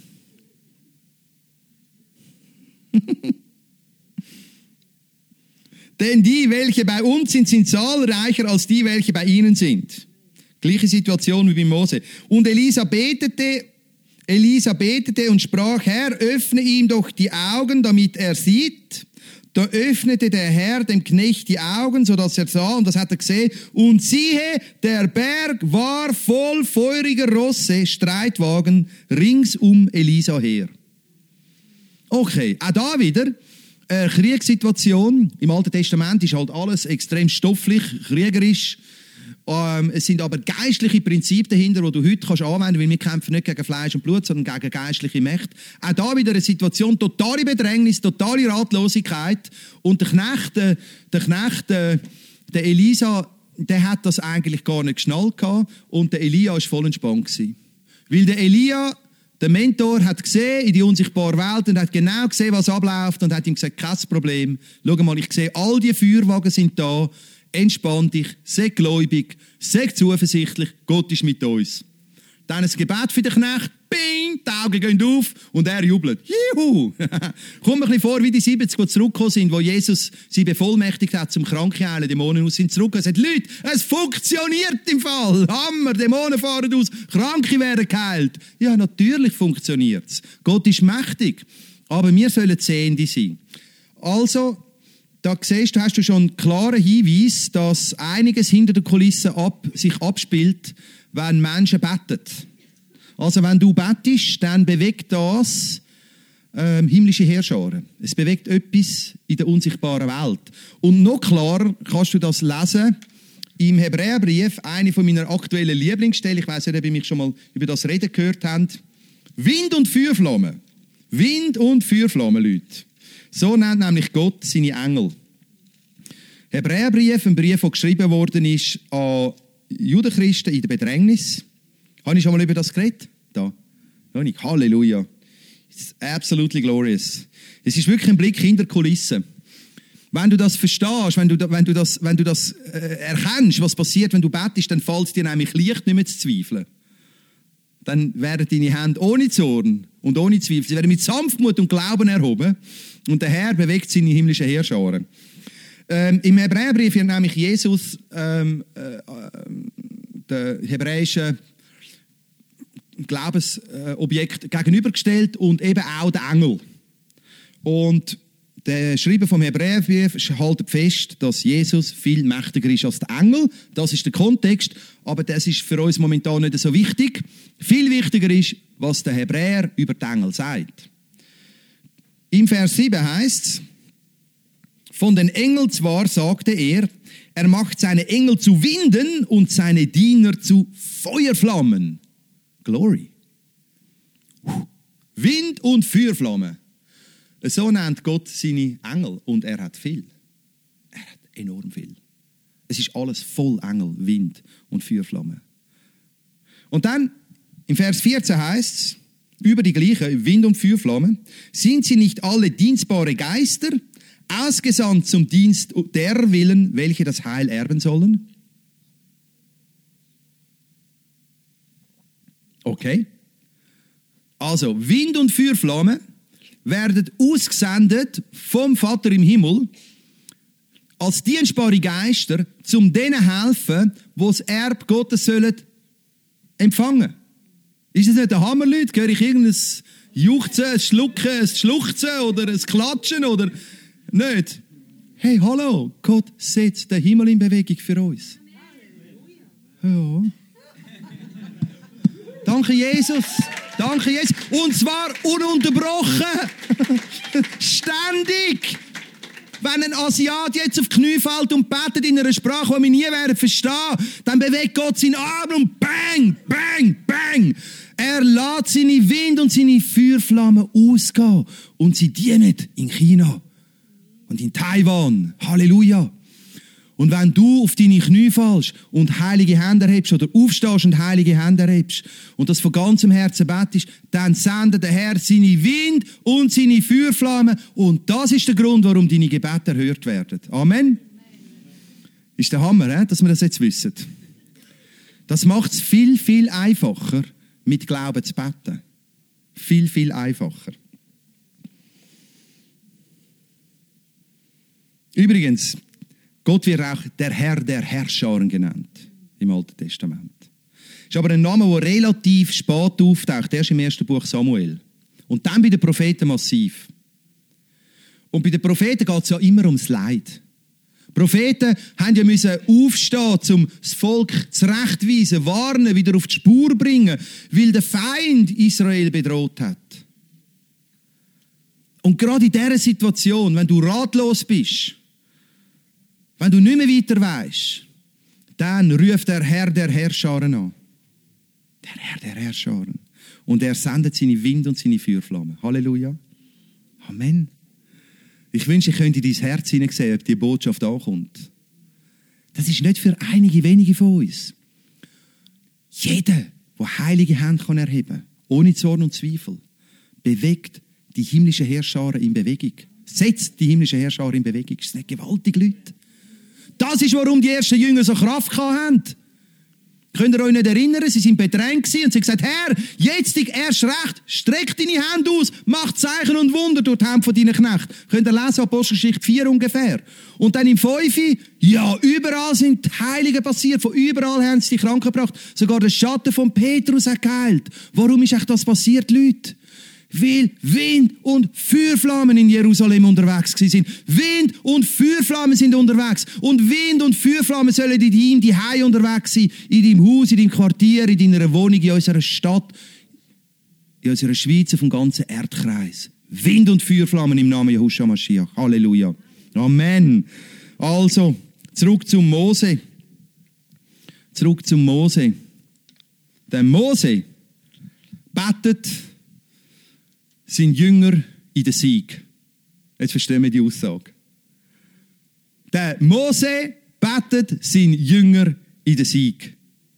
Denn die, welche bei uns sind, sind zahlreicher als die, welche bei ihnen sind. Gleiche Situation wie bei Mose. Und Elisa betete, Elisa betete und sprach, Herr, öffne ihm doch die Augen, damit er sieht. Da öffnete der Herr dem Knecht die Augen, sodass er sah, und das hat er gesehen. Und siehe, der Berg war voll feuriger Rosse, Streitwagen, rings um Elisa her. Okay, auch da wieder eine Kriegssituation. Im Alten Testament ist halt alles extrem stofflich, kriegerisch. Ähm, es sind aber geistliche Prinzipien dahinter, die du heute kannst anwenden kannst, weil wir kämpfen nicht gegen Fleisch und Blut, sondern gegen geistliche Mächte. Auch da wieder eine Situation, totale Bedrängnis, totale Ratlosigkeit. Und der Knecht, der, der, Knecht, der, der Elisa, der hat das eigentlich gar nicht geschnallt gehabt, und der Elia war voll entspannt gewesen. Weil der Elia, der Mentor, hat gesehen in die unsichtbare Welt und hat genau gesehen, was abläuft, und hat ihm gesagt, kein Problem. Schau mal, ich sehe, all die Feuerwagen sind da. Entspann dich, sei gläubig, sei zuversichtlich, Gott ist mit uns. Dann ein Gebet für den Knecht, bing, die Augen gehen auf und er jubelt. Juhu! Kommt mir ein bisschen vor, wie die siebzig, die zurückgekommen sind, wo Jesus sie bevollmächtigt hat, zum Kranke heilen, Dämonen aus, sind zurückgekommen und gesagt, Leute, es funktioniert im Fall. Hammer, Dämonen fahren aus, Kranke werden geheilt. Ja, natürlich funktioniert es. Gott ist mächtig, aber wir sollen Sehende sein. Also, da siehst du, hast du schon einen klaren Hinweis, dass einiges hinter der Kulisse ab, sich abspielt, wenn Menschen beten. Also wenn du betest, dann bewegt das ähm, himmlische Heerscharen. Es bewegt etwas in der unsichtbaren Welt. Und noch klarer kannst du das lesen im Hebräerbrief, eine von meiner aktuellen Lieblingsstellen. Ich weiss nicht, ob ihr mich schon mal über das Reden gehört habt. Wind und Feuerflamme. Wind und Feuerflamme, Leute. So nennt nämlich Gott seine Engel. Hebräerbrief, ein Brief, der geschrieben worden ist an Judenchristen in der Bedrängnis. Habe ich schon mal über das geredet? Da. Halleluja. It's absolutely glorious. Es ist wirklich ein Blick hinter die Kulissen. Wenn du das verstehst, wenn du, wenn du das, wenn du das äh, erkennst, was passiert, wenn du betest, dann fällt es dir nämlich leicht, nicht mehr zu zweifeln. Dann werden deine Hände ohne Zorn und ohne Zweifel, sie werden mit Sanftmut und Glauben erhoben, und der Herr bewegt seine himmlischen Heerscharen. Ähm, Im Hebräerbrief wird nämlich Jesus ähm, äh, äh, der hebräischen Glaubensobjekt äh, gegenübergestellt und eben auch der Engel. Und der Schreiber vom Hebräerbrief hält fest, dass Jesus viel mächtiger ist als der Engel. Das ist der Kontext, aber das ist für uns momentan nicht so wichtig. Viel wichtiger ist, was der Hebräer über den Engel sagt. Im Vers sieben heißt es, von den Engeln zwar, sagte er, er macht seine Engel zu Winden und seine Diener zu Feuerflammen. Glory. Wind und Feuerflamme. So nennt Gott seine Engel, und er hat viel. Er hat enorm viel. Es ist alles voll Engel, Wind und Feuerflamme. Und dann im Vers vierzehn heißt es, über die gleiche Wind und Feuerflamme, sind sie nicht alle dienstbare Geister? ausgesandt zum Dienst der Willen, welche das Heil erben sollen? Okay. Also, Wind und Feuerflamme werden ausgesendet vom Vater im Himmel als dienstbare Geister, um denen helfen, die das Erbe Gottes sollen empfangen. Ist das nicht der Hammer, Leute? Höre ich irgendein Juchzen, ein Schlucken, ein Schluchzen oder ein Klatschen oder nicht? Hey, hallo, Gott setzt den Himmel in Bewegung für uns. Ja. Danke, Jesus. Danke, Jesus. Und zwar ununterbrochen. Ständig. Wenn ein Asiat jetzt auf die Knie fällt und betet in einer Sprache, die wir nie werden verstehen, dann bewegt Gott seinen Arm und bang, bang, bang. Er lässt seine Wind und seine Feuerflammen ausgehen. Und sie dienen in China und in Taiwan. Halleluja. Und wenn du auf deine Knie fällst und heilige Hände erhebst oder aufstehst und heilige Hände erhebst und das von ganzem Herzen betest, dann sendet der Herr seine Wind und seine Feuerflammen. Und das ist der Grund, warum deine Gebete erhört werden. Amen. Ist der Hammer, eh? Dass wir das jetzt wissen. Das macht es viel, viel einfacher, mit Glauben zu beten. Viel, viel einfacher. Übrigens, Gott wird auch der Herr der Herrscharen genannt im Alten Testament. Ist aber ein Name, der relativ spät auftaucht, erst im ersten Buch Samuel. Und dann bei den Propheten massiv. Und bei den Propheten geht es ja immer ums Leid. Die Propheten haben ja müssen aufstehen, um das Volk zurechtweisen, warnen, wieder auf die Spur bringen, weil der Feind Israel bedroht hat. Und gerade in dieser Situation, wenn du ratlos bist, wenn du nicht mehr weiter weisst, dann ruft der Herr der Herrscharen an. Der Herr der Herrscharen. Und er sendet seine Wind und seine Feuerflammen. Halleluja. Amen. Ich wünsche, ich könnte in dein Herz hineinsehen, ob die Botschaft ankommt. Das ist nicht für einige wenige von uns. Jeder, der heilige Hände kann erheben, ohne Zorn und Zweifel, bewegt die himmlische Herrscharen in Bewegung. Setzt die himmlische Herrscharen in Bewegung. Das ist nicht gewaltig, Leute. Das ist, warum die ersten Jünger so Kraft hatten. Könnt ihr euch nicht erinnern? Sie sind bedrängt und sie haben gesagt, Herr, jetzt erst recht, streck deine Hände aus, mach Zeichen und Wunder durch die Hände von deinen Knechten. Könnt ihr lesen, Apostelgeschichte vier ungefähr. Und dann im fünf, ja, überall sind die Heiligen passiert, von überall haben sie die Kranken gebracht. Sogar der Schatten von Petrus hat geheilt. Warum ist echt das passiert, Leute? Weil Wind und Feuerflammen in Jerusalem unterwegs sind. Wind und Feuerflammen sind unterwegs. Und Wind und Feuerflammen sollen in deinem Zuhause unterwegs sein. In deinem Haus, in deinem Quartier, in deiner Wohnung, in unserer Stadt, in unserer Schweiz, auf dem ganzen Erdkreis. Wind und Feuerflammen im Namen Jehoshua Mashiach. Halleluja. Amen. Also, zurück zum Mose. Zurück zum Mose. Der Mose betet sind Jünger in den Sieg. Jetzt verstehen wir die Aussage. Der Mose betet sind Jünger in den Sieg.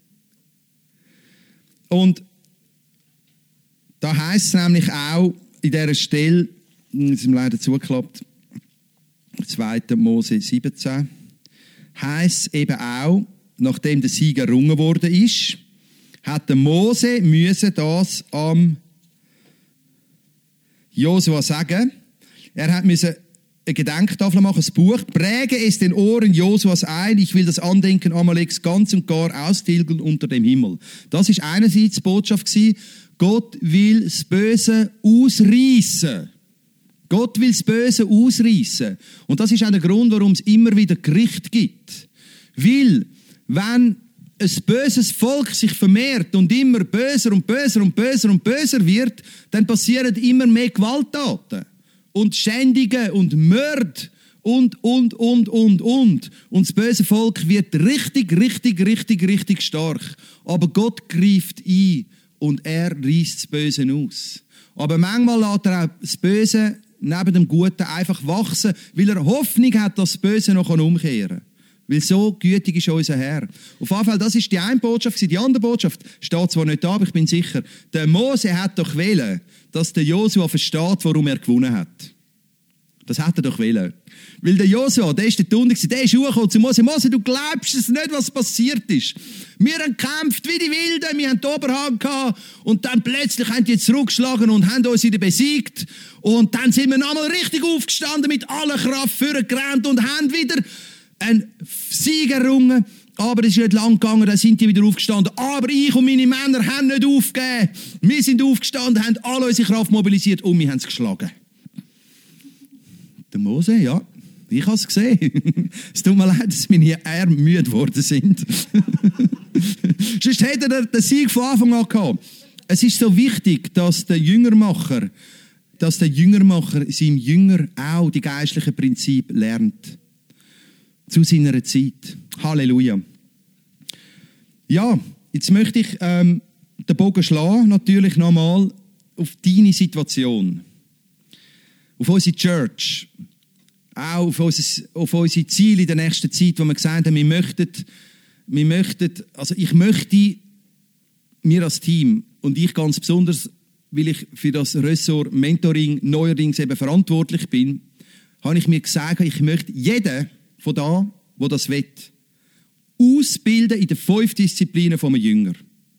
Und da heisst es nämlich auch in dieser Stelle, jetzt sind wir leider zugeklappt, zweiter Mose siebzehn, heisst es eben auch, nachdem der Sieg errungen worden ist, hat der Mose müssen das am Josua sagen, er hat müssen eine Gedenktafel machen, ein Buch, präge es den Ohren Josuas ein, ich will das Andenken Amaleks ganz und gar austilgen unter dem Himmel. Das ist einerseits die Botschaft gewesen, Gott will das Böse ausreißen. Gott will das Böse ausreißen. Und das ist auch der Grund, warum es immer wieder Gericht gibt. Weil, wenn ein böses Volk sich vermehrt und immer böser und böser und böser und böser wird, dann passieren immer mehr Gewalttaten und Schändungen und Mord und, und, und, und, und. Und das böse Volk wird richtig, richtig, richtig, richtig stark. Aber Gott greift ein und er reißt das Böse aus. Aber manchmal lässt er auch das Böse neben dem Guten einfach wachsen, weil er Hoffnung hat, dass das Böse noch umkehren kann. Weil so gütig ist unser Herr. Auf jeden Fall, das ist die eine Botschaft. Die andere Botschaft steht zwar nicht da, aber ich bin sicher, der Mose hat doch wollen, dass der Josua versteht, warum er gewonnen hat. Das hat er doch wollen. Weil der Josua, der ist der Tunder, der ist hochgekommen zu Mose. Mose, du glaubst es nicht, was passiert ist. Wir haben gekämpft wie die Wilden, wir haben die Oberhand gehabt und dann plötzlich haben die zurückgeschlagen und haben uns wieder besiegt. Und dann sind wir nochmal richtig aufgestanden, mit aller Kraft vorgerannt und haben wieder einen Sieg errungen. Aber es ist nicht lang gegangen, dann sind die wieder aufgestanden. Aber ich und meine Männer haben nicht aufgegeben. Wir sind aufgestanden, haben alle unsere Kraft mobilisiert und wir haben es geschlagen. Der Mose, ja, ich habe es gesehen. Es tut mir leid, dass meine Arme müde geworden sind. Sonst hätte er den Sieg von Anfang an gehabt. Es ist so wichtig, dass der Jüngermacher, dass der Jüngermacher seinem Jünger auch die geistlichen Prinzipien lernt. Zu seiner Zeit. Halleluja. Ja, jetzt möchte ich ähm, den Bogen schlagen, natürlich nochmal auf deine Situation. Auf unsere Church. Auch auf, unser, auf unsere Ziele in der nächsten Zeit, wo wir gesagt haben, wir möchten, wir möchten, also ich möchte, wir als Team und ich ganz besonders, weil ich für das Ressort Mentoring neuerdings eben verantwortlich bin, habe ich mir gesagt, ich möchte jeden von da, wo das will, ausbilden in den fünf Disziplinen von einem Jünger.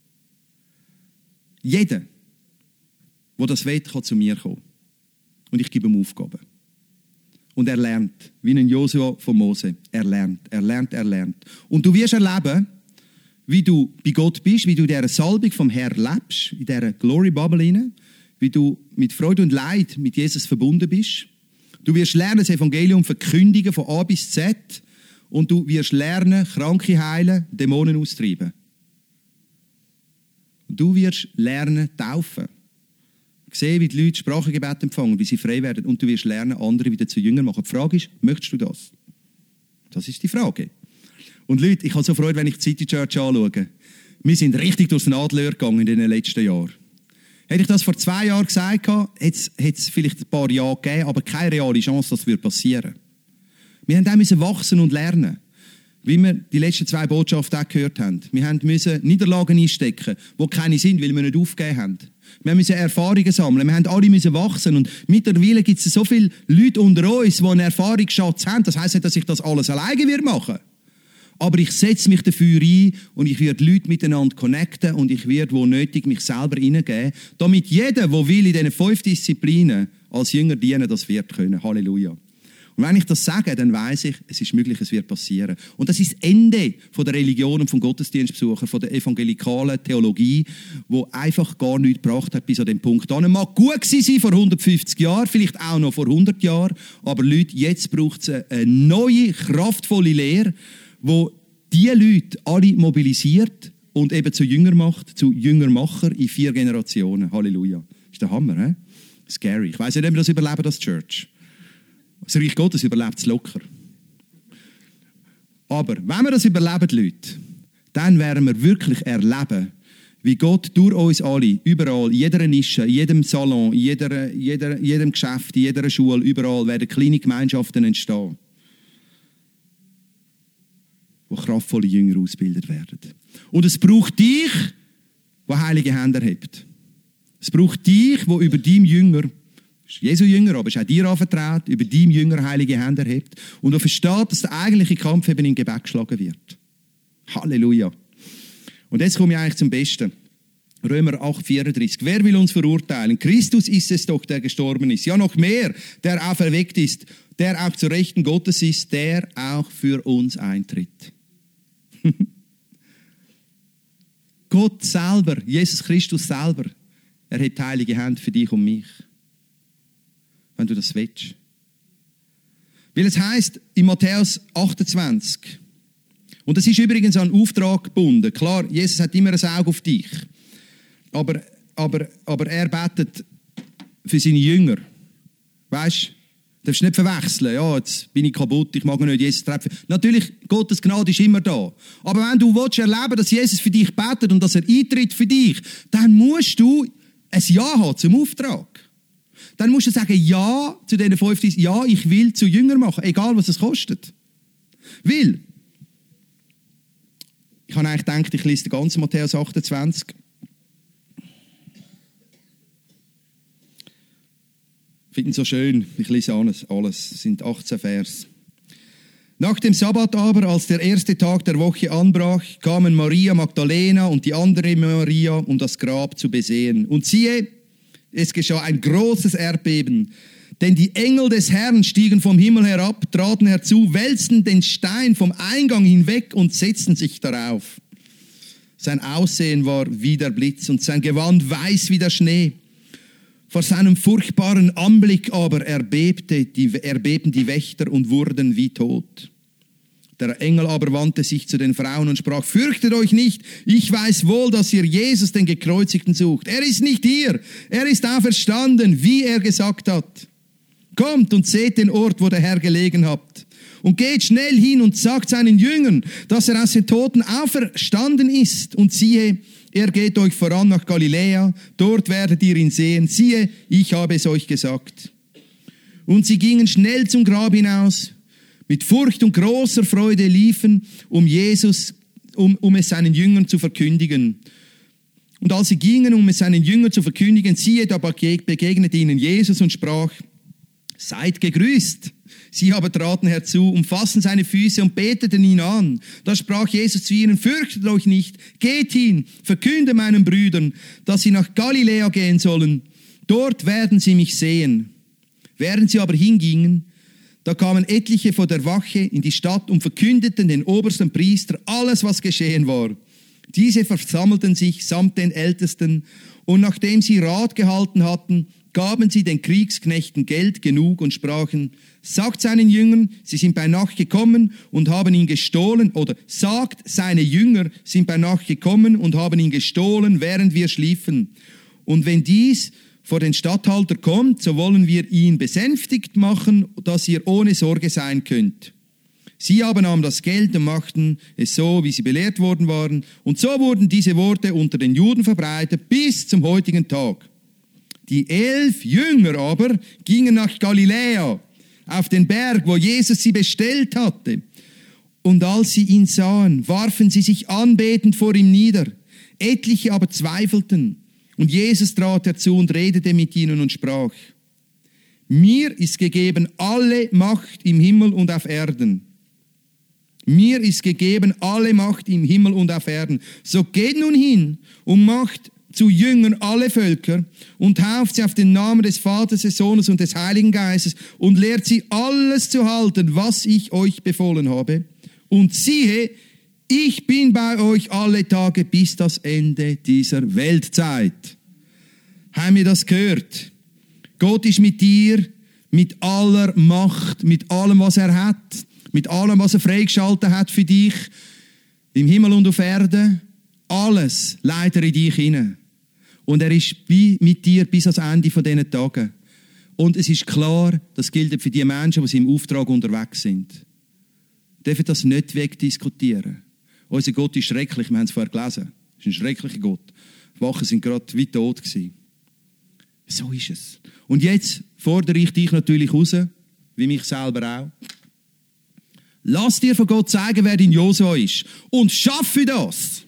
Jeder, der das will, kann zu mir kommen. Und ich gebe ihm Aufgaben. Und er lernt, wie ein Josua von Mose. Er lernt, er lernt, er lernt. Und du wirst erleben, wie du bei Gott bist, wie du in dieser Salbung vom Herrn lebst, in dieser Glory Bubble hinein, wie du mit Freude und Leid mit Jesus verbunden bist. Du wirst lernen, das Evangelium verkündigen von A bis Z. Und du wirst lernen, Kranke heilen, Dämonen austreiben. Du wirst lernen, taufen. Sehen, wie die Leute Sprachengebet empfangen, wie sie frei werden. Und du wirst lernen, andere wieder zu Jüngern machen. Die Frage ist, möchtest du das? Das ist die Frage. Und Leute, ich habe so Freude, wenn ich die City Church anschaue. Wir sind richtig durchs Nadelöhr gegangen in den letzten Jahren. Hätte ich das vor zwei Jahren gesagt, hätte es vielleicht ein paar Jahre gegeben, aber keine reale Chance, dass das passieren würde. Wir haben auch wachsen und lernen, wie wir die letzten zwei Botschaften auch gehört haben. Wir mussten Niederlagen einstecken, die keine sind, weil wir nicht aufgegeben haben. Wir mussten Erfahrungen sammeln, wir haben alle wachsen und mittlerweile gibt es so viele Leute unter uns, die einen Erfahrungsschatz haben. Das heisst nicht, dass ich das alles alleine machen werde. Aber ich setze mich dafür ein und ich werde Leute miteinander connecten und ich werde, wo nötig, mich selber hineingeben, damit jeder, der will, in diesen fünf Disziplinen als Jünger dienen, das wird können. Halleluja. Und wenn ich das sage, dann weiss ich, es ist möglich, es wird passieren. Und das ist das Ende von der Religion und vom Gottesdienstbesucher, von der evangelikalen Theologie, wo einfach gar nichts gebracht hat bis an den Punkt. Dann mag gut gewesen sein vor hundertfünfzig Jahren, vielleicht auch noch vor hundert Jahren, aber Leute, jetzt braucht es eine neue, kraftvolle Lehre, wo die Leute alle mobilisiert und eben zu Jünger macht, zu Jüngermacher in vier Generationen. Halleluja. Das ist der Hammer, he? Scary. Ich weiss nicht, ob wir das überleben als Church. Das Reich Gottes überlebt es locker. Aber wenn wir das überleben, Leute, dann werden wir wirklich erleben, wie Gott durch uns alle, überall, in jeder Nische, in jedem Salon, in jeder, jeder, jedem Geschäft, in jeder Schule, überall werden kleine Gemeinschaften entstehen, wo kraftvolle Jünger ausgebildet werden. Und es braucht dich, der heilige Hände erhebt. Es braucht dich, der über deinem Jünger, Jesu Jünger, aber ist auch dir anvertraut, über deinem Jünger heilige Hände erhebt und er versteht, dass der eigentliche Kampf eben im Gebet geschlagen wird. Halleluja. Und jetzt komme ich eigentlich zum Besten. Römer acht, vierunddreißig. Wer will uns verurteilen? Christus ist es doch, der gestorben ist. Ja, noch mehr, der auferweckt ist, der auch zur Rechten Gottes ist, der auch für uns eintritt. Gott selber, Jesus Christus selber, er hat heilige Hände für dich und mich. Wenn du das willst. Weil es heisst in Matthäus achtundzwanzig, und das ist übrigens an Auftrag gebunden. Klar, Jesus hat immer ein Auge auf dich. Aber, aber, aber er betet für seine Jünger. Weißt du? Du darfst nicht verwechseln. Ja, jetzt bin ich kaputt, ich mag nicht Jesus treffen. Natürlich, Gottes Gnade ist immer da. Aber wenn du willst erleben, dass Jesus für dich betet und dass er eintritt für dich, dann musst du ein Ja haben zum Auftrag. Dann musst du sagen, ja zu diesen fünf, ja, ich will zu Jünger machen, egal was es kostet. Weil, ich habe eigentlich gedacht, ich lese den ganzen Matthäus achtundzwanzig. Ich finde es so schön, ich lese alles, alles, es sind achtzehn Vers. Nach dem Sabbat aber, als der erste Tag der Woche anbrach, kamen Maria Magdalena und die andere Maria, um das Grab zu besehen. Und siehe, es geschah ein großes Erdbeben, denn die Engel des Herrn stiegen vom Himmel herab, traten herzu, wälzten den Stein vom Eingang hinweg und setzten sich darauf. Sein Aussehen war wie der Blitz und sein Gewand weiß wie der Schnee. Vor seinem furchtbaren Anblick aber erbebte die, erbebten die Wächter und wurden wie tot. Der Engel aber wandte sich zu den Frauen und sprach, fürchtet euch nicht, ich weiß wohl, dass ihr Jesus, den Gekreuzigten, sucht. Er ist nicht hier, er ist auferstanden, wie er gesagt hat. Kommt und seht den Ort, wo der Herr gelegen hat. Und geht schnell hin und sagt seinen Jüngern, dass er aus den Toten auferstanden ist. Und siehe, er geht euch voran nach Galiläa, dort werdet ihr ihn sehen. Siehe, ich habe es euch gesagt. Und sie gingen schnell zum Grab hinaus, mit Furcht und großer Freude liefen, um Jesus, um, um es seinen Jüngern zu verkündigen. Und als sie gingen, um es seinen Jüngern zu verkündigen, siehe, da begegnete ihnen Jesus und sprach, seid gegrüßt. Sie aber traten herzu, umfassten seine Füße und beteten ihn an. Da sprach Jesus zu ihnen, fürchtet euch nicht, geht hin, verkünde meinen Brüdern, dass sie nach Galiläa gehen sollen. Dort werden sie mich sehen. Während sie aber hingingen, da kamen etliche von der Wache in die Stadt und verkündeten den obersten Priester alles, was geschehen war. Diese versammelten sich samt den Ältesten und nachdem sie Rat gehalten hatten, gaben sie den Kriegsknechten Geld genug und sprachen, sagt seinen Jüngern, sie sind bei Nacht gekommen und haben ihn gestohlen, oder sagt, seine Jünger sind bei Nacht gekommen und haben ihn gestohlen, während wir schliefen. Und wenn dies vor den Statthalter kommt, so wollen wir ihn besänftigt machen, dass ihr ohne Sorge sein könnt. Sie aber nahmen das Geld und machten es so, wie sie belehrt worden waren. Und so wurden diese Worte unter den Juden verbreitet bis zum heutigen Tag. Die elf Jünger aber gingen nach Galiläa, auf den Berg, wo Jesus sie bestellt hatte. Und als sie ihn sahen, warfen sie sich anbetend vor ihm nieder. Etliche aber zweifelten. Und Jesus trat herzu und redete mit ihnen und sprach, mir ist gegeben alle Macht im Himmel und auf Erden. Mir ist gegeben alle Macht im Himmel und auf Erden. So geht nun hin und macht zu Jüngern alle Völker und tauft sie auf den Namen des Vaters, des Sohnes und des Heiligen Geistes und lehrt sie alles zu halten, was ich euch befohlen habe. Und siehe, ich bin bei euch alle Tage bis das Ende dieser Weltzeit. Haben wir das gehört? Gott ist mit dir, mit aller Macht, mit allem, was er hat, mit allem, was er freigeschaltet hat für dich, im Himmel und auf Erden. Alles leitet er in dich hinein. Und er ist mit dir bis ans Ende von diesen Tagen. Und es ist klar, das gilt für die Menschen, die im Auftrag unterwegs sind. Wir dürfen das nicht wegdiskutieren. Unser Gott ist schrecklich, wir haben es vorher gelesen. Es ist ein schrecklicher Gott. Die Wachen sind gerade wie tot gewesen. So ist es. Und jetzt fordere ich dich natürlich raus, wie mich selber auch. Lass dir von Gott sagen, wer dein Josua ist. Und schaffe das.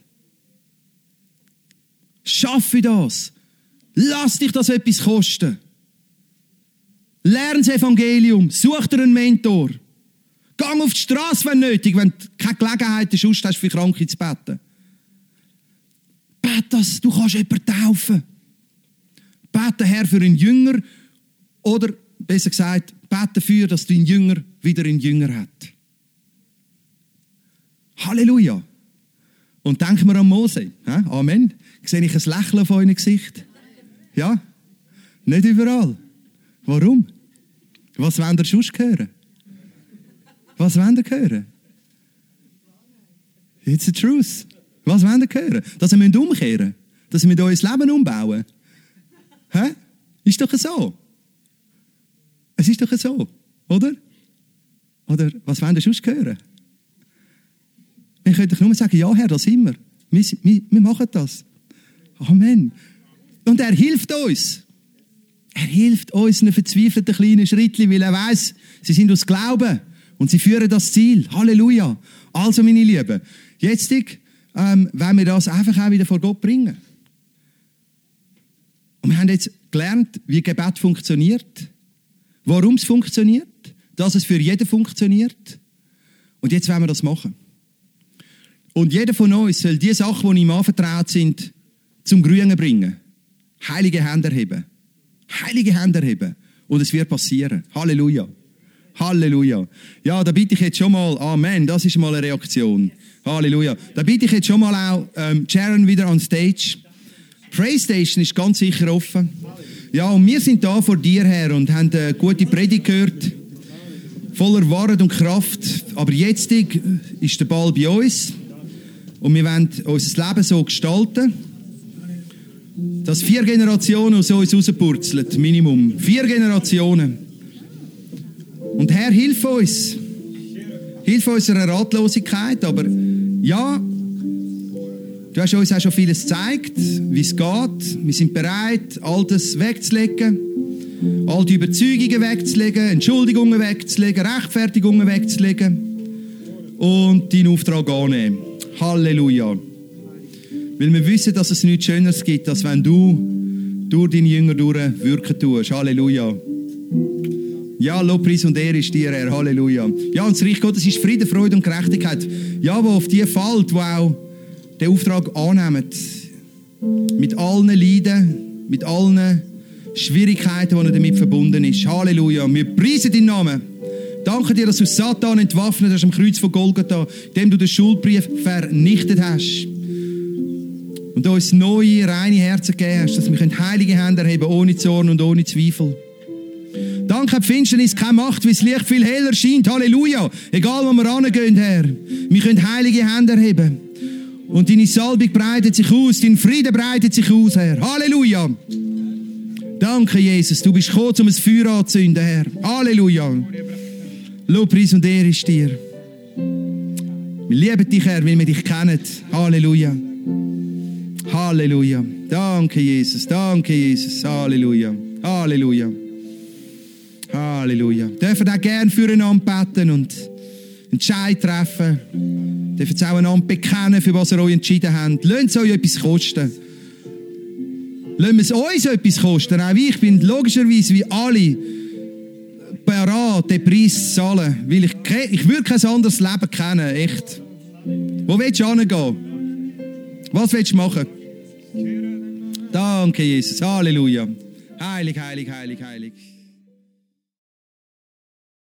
Schaffe das. Lass dich das etwas kosten. Lern das Evangelium. Such dir einen Mentor. Gang auf die Straße, wenn nötig, wenn du keine Gelegenheit hast, für Kranke zu beten. Bet das, du kannst jemanden taufen. Bete Herr für einen Jünger oder besser gesagt, bete dafür, dass dein Jünger wieder einen Jünger hat. Halleluja. Und denken wir an Mose. Amen. Sehe ich ein Lächeln auf eurem Gesicht? Ja? Nicht überall. Warum? Was wollt ihr sonst hören? Was wollt ihr hören? It's the truth. Was wollt ihr hören? Dass wir umkehren müssen. Dass wir unser Leben umbauen. Hä? Ist doch so. Es ist doch so. Oder? Oder was wollt ihr sonst hören? Wir können doch nur sagen, ja Herr, das sind wir. Wir, wir. wir machen das. Amen. Und er hilft uns. Er hilft uns in verzweifelten kleinen Schrittchen, weil er weiss, sie sind aus Glauben und sie führen das Ziel. Halleluja. Also, meine Lieben, jetzt ähm, wollen wir das einfach auch wieder vor Gott bringen. Und wir haben jetzt gelernt, wie Gebet funktioniert. warum es funktioniert, dass es für jeden funktioniert. Und jetzt wollen wir das machen. Und jeder von uns soll die Sachen, die ihm anvertraut sind, zum Grünen bringen. Heilige Hände erheben. Heilige Hände erheben. Und es wird passieren. Halleluja. Halleluja. Ja, da bitte ich jetzt schon mal, Amen, das ist mal eine Reaktion. Halleluja. Da bitte ich jetzt schon mal auch ähm, Sharon wieder on stage. Praystation ist ganz sicher offen. Ja, und wir sind da vor dir, Herr, und haben eine gute Predigt gehört. Voller Wahrheit und Kraft. Aber jetzt ist der Ball bei uns. Und wir wollen unser Leben so gestalten, dass vier Generationen aus uns rauspurzeln, Minimum. Vier Generationen. Und Herr, hilf uns. Hilf unserer Ratlosigkeit, aber ja, du hast uns auch schon vieles gezeigt, wie es geht. Wir sind bereit, all das wegzulegen, all die Überzeugungen wegzulegen, Entschuldigungen wegzulegen, Rechtfertigungen wegzulegen und deinen Auftrag annehmen. Halleluja. Weil wir wissen, dass es nichts Schöneres gibt, als wenn du durch deine Jünger durch wirken tust. Halleluja. Ja, Lobpreis und Ehre ist dir, Herr. Halleluja. Ja, und das Reich Gottes ist Friede, Freude und Gerechtigkeit. Ja, wo auf die fällt, die auch den Auftrag annehmen. Mit allen Leiden, mit allen Schwierigkeiten, die damit verbunden ist. Halleluja. Wir preisen deinen Namen. Danke dir, dass du Satan entwaffnet hast am Kreuz von Golgatha, indem du den Schuldbrief vernichtet hast. Und uns neue, reine Herzen gegeben hast, dass wir heilige Hände erheben ohne Zorn und ohne Zweifel. Danke, die Finsternis keine Macht, weil das Licht viel heller scheint. Halleluja. Egal, wo wir rangehen, Herr. Wir können heilige Hände erheben. Und deine Salbung breitet sich aus, dein Frieden breitet sich aus, Herr. Halleluja. Danke, Jesus. Du bist gekommen, um ein Feuer anzuzünden, Herr. Halleluja. Lobpreis und Ehre ist dir. Wir lieben dich, Herr, weil wir dich kennen. Halleluja. Halleluja. Danke, Jesus. Danke, Jesus. Halleluja. Halleluja. Halleluja. Dürfen auch gerne füreinander beten und Entscheid treffen. Dürfen auch einander bekennen, für was ihr euch entschieden habt. Lasst es euch etwas kosten. Lasst es uns etwas kosten. Auch ich bin logischerweise wie alle bereit, den Preis zu zahlen. Weil ich, ich würde kein anderes Leben kennen. Echt. Wo willst du hingehen? Was willst du machen? Danke, Jesus. Halleluja. Heilig, heilig, heilig, heilig.